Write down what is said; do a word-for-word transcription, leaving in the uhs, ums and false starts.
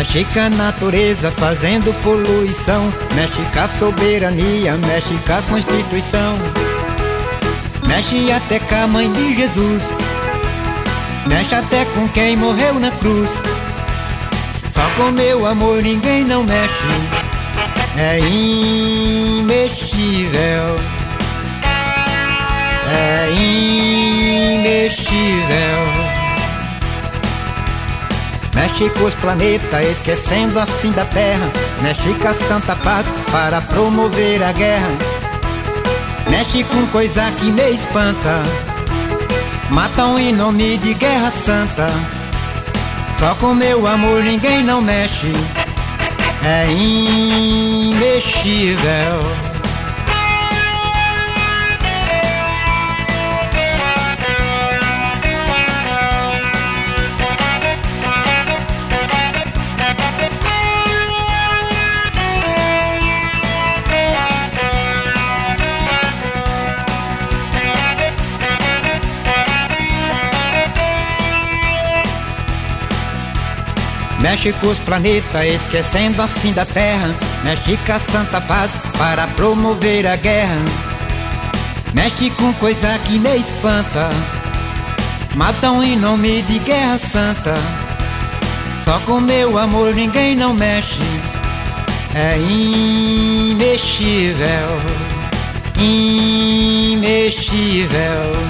Mexe com a natureza fazendo poluição, mexe com a soberania, mexe com a Constituição, mexe até com a mãe de Jesus, mexe até com quem morreu na cruz. Só com meu amor ninguém não mexe, é imexível, é imexível. Mexe com os planetas, esquecendo assim da Terra, mexe com a Santa Paz para promover a guerra, mexe com coisa que me espanta, matam em nome de guerra santa. Só com meu amor ninguém não mexe, é imexível. Mexe com os planetas, esquecendo assim da Terra, mexe com a Santa Paz para promover a guerra, mexe com coisa que me espanta, matam em nome de guerra santa. Só com meu amor ninguém não mexe, é imexível, imexível.